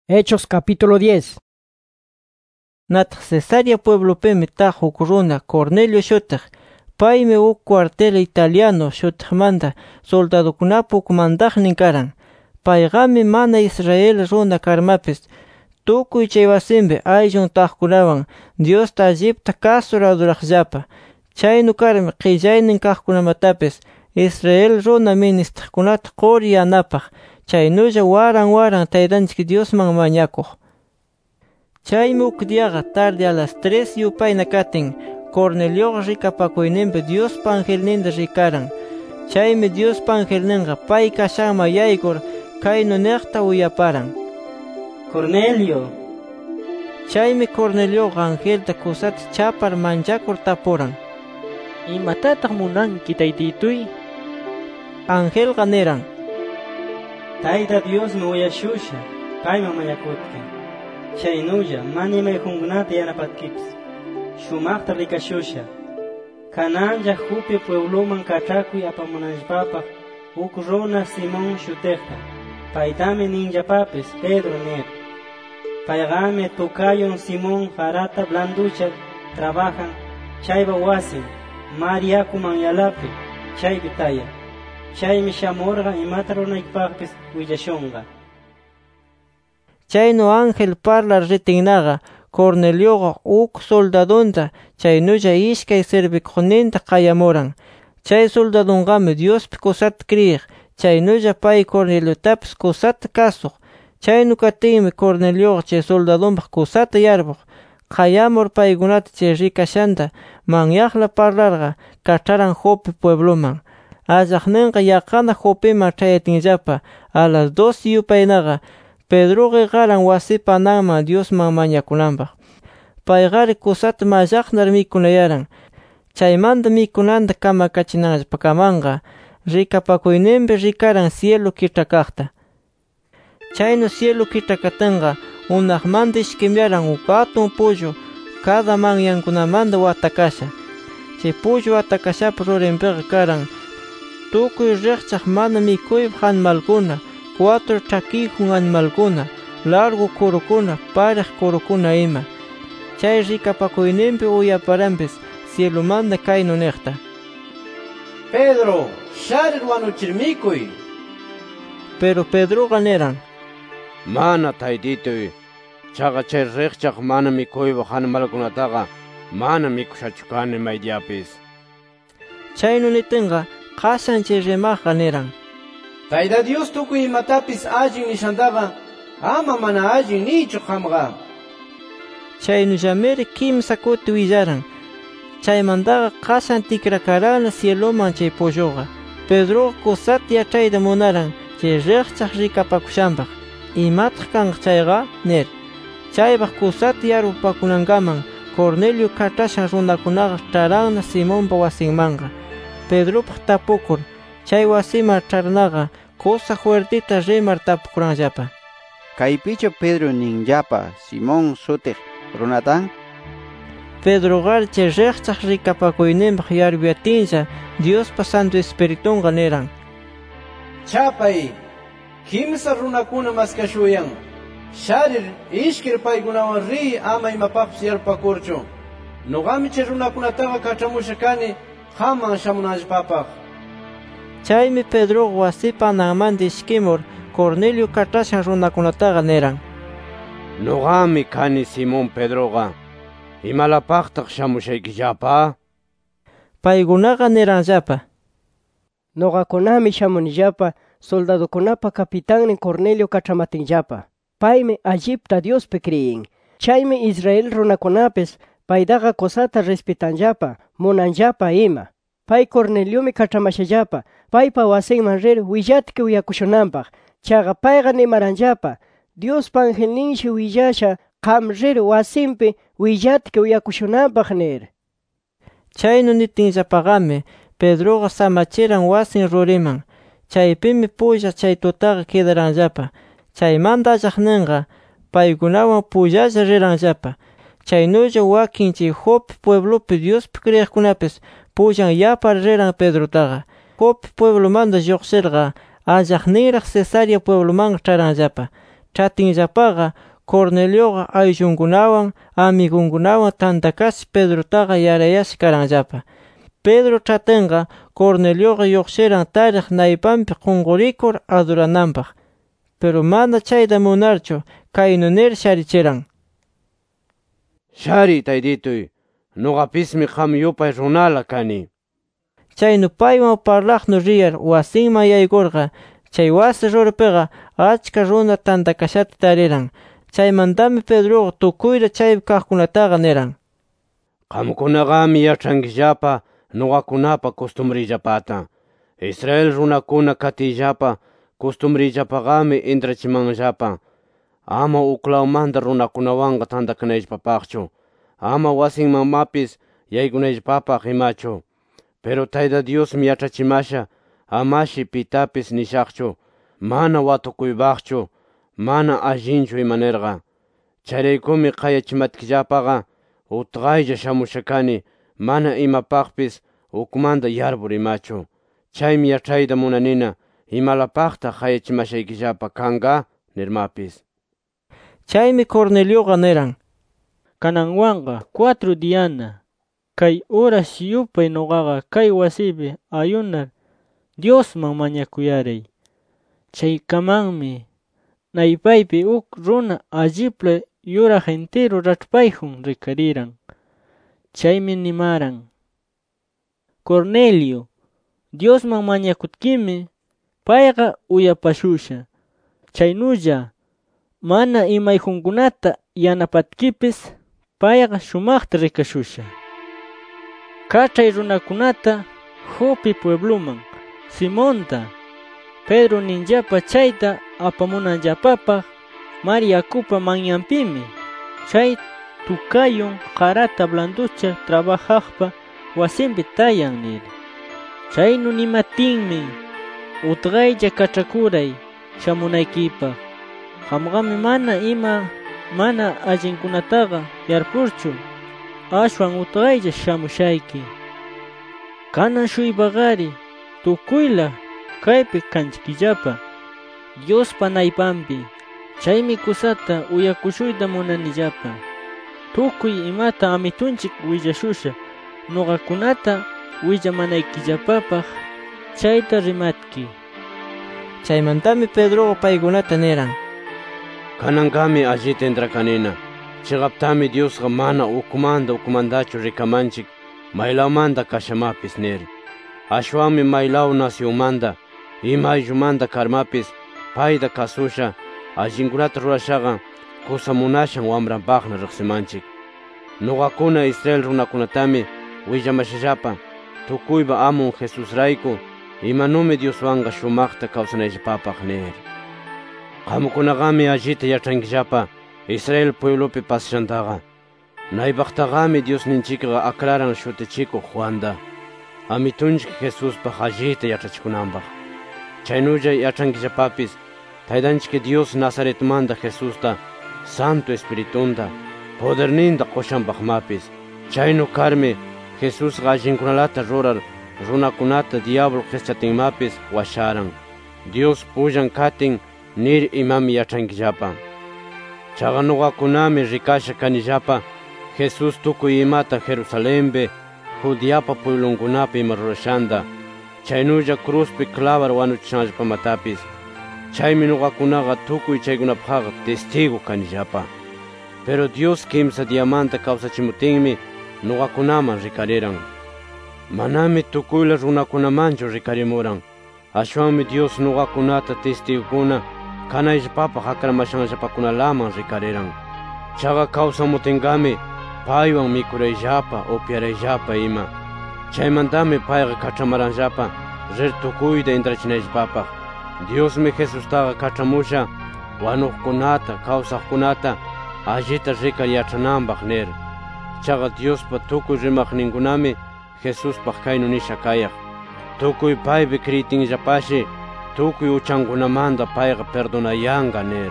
Hechos capítulo 10. Nataq Cesarea pueblo pemi taq uk runa Cornelio shutiq. Paymi uk cuartel italiano shutiqmanta soldadukunapa uk mandaqnin karan. Paygami mana Israel runa karmapis tukuy chay wasimpi ayllun taqkunawan Diosta allipta kasur aduraqllapa. Chaynu karmi qillaynin kaqkunamatapis Israel runa ministiqkunata quri yanapaq. Chaynulla waran Taytanchik Diosman mañakuq. Chaymi uk diaqa tarde a las 3 yupayna katin Cornelioqa rikapakuyninpi Diospa angelninta rikaran. Chaymi Diospa angelninqa pay kashanman yaykur kaynu niqta uyaparan: Cornelio. Chaymi Cornelioqa angelta kusata chapar manchakur tapuran: ¿Imatataq munanki taytituy? Angelqa niran: Tayta Dios me uyashusha payman mañakutki. Chaynulla mana imayjunkunata yanapatkipis shumaqta rikashusha. Kanalla Jope puebloman kach'akuy apamunanllapapaq uk runa Simón shutiqta. Paytami ninllapapis Pedro nir. Paygami tukayun Simón harata blanducha trabajan chaypa wasin mar yakuman yalapi chaypi taya. Chaymi shamurqa imata runaykipaqpis willashunqa. Chaynu ángel parlar ritinnaqa Cornelioqa uk soldadunta chaynulla ishkay servikuqninta qayamuran. Chay soldadunqami Diospi kusata kriyiq. Chaynulla pay Corneliotapis kusata kasuq. Chaynu katinmi Cornelioqa chay soldadunpaq kusata yarpuq. Qayamur paykunata chay rikashanta manyaqla parlarqa kach'aran Jope puebloman. Allaqninqa yaqana Jopeman ch'ayatinllapa a las 12 yupaynaqa Pedroqa qaran wasipa ananman Diosman mañakunanpaq. Paygari kusata mallaqnar mikunayaran. Chaymanta mikunanta kamakachinanllapakamanqa rikapakuyninpi rikaran cielo kich'akaqta. Chaynu cielo kich'akatinqa unaqmanta ishkimyaran uk atun pullu cada manyankunamanta watakasha. Chay pullu watakashapa rurinpiqa karan tukuy riqchaq mana mikuypaq animalkuna, 4 ch'akiyjun animalkuna, largo kurukuna, pariq kurukuna ima. Chay rikapakuyninpi uyaparanpis cielomanta kaynu niqta: Pedro, sharir wanuchir mikuy. Pero Pedroqa niran: Mana taytituy, chaqa chay riqchaq mana mikuypaq animalkunataqa mana mikushachu kani maydiyapis. Chaynu nitinqa qashan chay rimaqqa niran: Tayta Dios tukuy imatapis allin nishantaqa ama mana allin niychu qamqa. Chaynullamiri kimsa kuti willaran. Chaymantaqa qashan tikrakarana cieloman chay pulluqa. Pedroqa kusata yachayta munaran chay riqchaq rikapakushanpaq. ¿Imataq kanqa chayqa? nir. Chaypaq kusata yarpupakunankaman Cornelio kach'ashan runakunaqa ch'aranna Simonpa wasinmanqa. Pedropaq tapukur chay wasiman ch'arnaqa kusa fuertita rimar tapukuranllapa: ¿Kaypichu Pedro ninllapa Simón sutiq runatan? Pedroqari chay riqchaq rikapakuyninpaq yarpuyatinlla Diospa Santo Espiritunqa niran: Chapay, kimsa runakuna maskashuyan. Sharir ishkir paykunawan riy ama imapaqpis yarpakurchu. Nuqami chay runakunataqa kach'amusha kani qamman shamunanllapapaq. Chaymi Pedroqa wasipa ananmanta ishkimur Cornelio kach'ashan runakunataqa niran: Nuqami kani Simón Pedroqa. ¿Imalapaqtaq shamushaykillapa? Paykunaqa niranllapa: Nuqakunami shamunillapa soldadukunapa kapitannin Cornelio kach'amatinllapa. Paymi allipta Diospi kriyin. Chaymi Israel runakunapis paytaqa kusata respetanllapa, munanllapa ima. Pay Corneliomi kach'amashallapa paypa wasinman rir willatki uyakushunanpaq. Chaqa payqa nimaranllapa: Diospa angelninshi willasha qam rir wasinpi willatki uyakushunanpaq nir. Chaynu nitinllapaqami Pedroqa samachiran wasin ruriman. Chaypimi pulla chay tutaqa kidaranllapa. Chaymanta allaqninqa paykunawan pullalla riranllapa. Chaynulla wakin chay Jope pueblopi Diospi kriyiqkunapis pullan yapar riran Pedrotaqa. Jope pueblomanta lluqsirqa allaqninraq Cesarea pueblomanqa ch'aranllapa. chatinllapaqa Cornelioqa ayllunkunawan amigunkunawan tantakasi Pedrotaqa yarayash karanllapa. Pedro chatinqa Cornelioqa lluqshiran tariq naypanpi qunqurikur adurananpaq. Pero mana chayta munarchu kaynu nir sharichiran: Shari taydituy, nuqapismi qam yupay runala kani. Chaynu paywan parlaqnu riyar wasinman yaykurqa, chay wasi ruripiqa achka runa tantakashata tariran. Chaymantami Pedroqa tukuyla chaypi kaqkunataqa niran: Qamkunaqami yach'ankillapa nuqakunapa costumbrillapata. Israel runakuna katiyllapa costumbrillapaqami intrachimanllapa. Ama uklawmanta runakunawanqa tantakanayllapapaqchu. Ama wasinmanmapis yaykunayllapapaq imachu. Pero Tayta Diosmi yach'achimasha amashi pitapis nishaqchu, mana watukuybaqchu, mana allinchu imanirqa. Chayraykumi qayachimatkillapaqa utqaylla shamusha kani, mana imapaqpis ukmanta yarbur imachu. Chaymi yach'ayta munanina imalapaqta qayachimashaykillapa kanqa nirmapis. Chaymi Cornelioqa niran: Kananwanqa 4 diyana kay horas yupay nuqaqa kay wasipi ayunar Diosman mañakuyaray. Chaykamanmi naypaypi uk runa allipla yuraq entero rachpayjun rikariran. Chaymi nimaran: Cornelio, Diosman mañakutkimi payqa uyapashusha. Chaynulla mana imayjunkunata yanapatkipis payqa shumaqta rikashusha. Kachay runakunata Jope puebluman Simonta, Pedro ninllapa chayta apamunanllapapaq mar yakupa manyanpimi. Chay tukayun qarata blanducha trabajaqpa wasinpi tayan nir. Chaynu nimatinmi utqaylla kachakuray shamunaykipaq. Qamqami mana allinkunataqa yarpurchu, ashwan utqaylla shamushayki. Kanan shuybaqari tukuyla kaypi kanchikillapa Diospa naypanpi. Chaymi kusata uyakushuyta munanillapa. Tukuy imata amitunchik willashusha nuqakunata willamanaykillapapaq chayta rimatki. Chaymantami Pedroqa paykunata niran: Kanankami allita entrakanina. Chiqaptami Diosqa mana ukmandachu rikamanchik maylawmanta kashamapis nir. Ashwanmi maylaw nacionmanta ima ayllumanta karmapis payta kasusha allinkunata rurashaqa kusamunashan wamranpaqna riqsimanchik. Nuqakuna Israel runakunatami willamashallapa tukuypa amun Jesusrayku imanumi Dioswanqa shumaqta kawsanayllapapaq nir. Qamkunaqami allita yach'ankillapa Israel pueblopi pasashantaqa. Naypaqtaqami Diosninchikqa aklaran shutichikuq Juanda, amitunchik Jesuspaq allita yach'achikunanpaq. Chaynulla yach'ankillapapis Taytanchik Dios Nazaretmanta Jesusta Santo Espiritunta poderninta qushanpaqmapis. Chaynu karmi Jesusqa allinkunalata rurar runakunata diablo qischatinmapis washaran. Dios pullan katin nir imami yach'ankillapa. Chaqa nuqakunami rikasha kanillapa Jesus tukuy imata Jerusalempi Judiapa pueblunkunapi ima rurashanta. Chaynulla cruzpi clavar wanuchishanllapamatapis. Chaymi nuqakunaqa tukuy chaykunapaqqa testigo kanillapa. Pero Dios kimsa diamanta kawsachimutinmi nuqakunaman rikariran. Manami tukuyla runakunamanchu rikarimuran. Ashwanmi Dios nuqakunata testigokuna kanayllapapaq akramashanllapakunalaman rikariran. Chaqa kawsamutingami paywan mikurayllapa upyarayllapa ima. Chaymantami payqa kachamaranllapa rir tukuyta intrachinayllapapaq. Diosmi Jesustaqa kachamusha wanuqkunata kawsaqkunata allita rikar yach'ananpaq nir. Chaqa Diospa tukuy rimaqninkunami Jesuspaq kaynu nisha kayaq: tukuy paypi kriyitinllapashi tukuy uchankunamanta payqa perdonayanqa nir.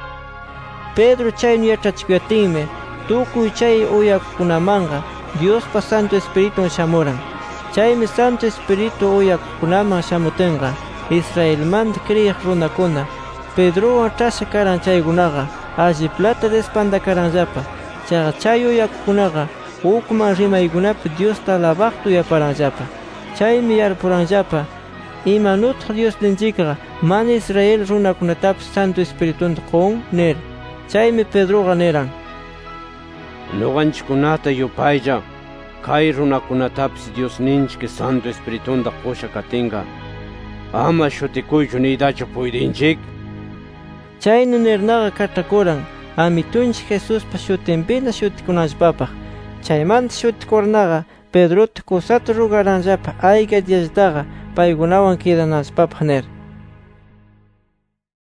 Pedro chaynu yach'achikuyatinmi tukuy chay uyakunamanqa Diospa Santo Espiritun shamuran. Chaymi Santo Espiritu uyakunaman shamutinqa Israelmanta kriyiq runakuna Pedro atrasha karan chaykunaqa alli plata despandakaranllapa. Chaqa chay uyakukunaqa ukman rimaykunapi Diosta alabaqta uyaparanllapa. Chaymi yarpuranllapa imanutaq Diosninchikqa mana Israel runakunatapis Santo Espiritunta qun nir. Chaymi Pedroqa niran: Nuqanchikkunata yupaylla kay runakunatapis Diosninchik Santo Espiritunta qusha katinqa ama shutikuychu niytachu puydinchik. Chaynu nirnaqa kach'akuran Amitunchik Jesuspa shutinpina shutikunanllapapaq. Chaymanta shutikurnaqa Pedrota kusata rugaranllapa ayga diyallataqa paykunawan kidananllapapaq nir.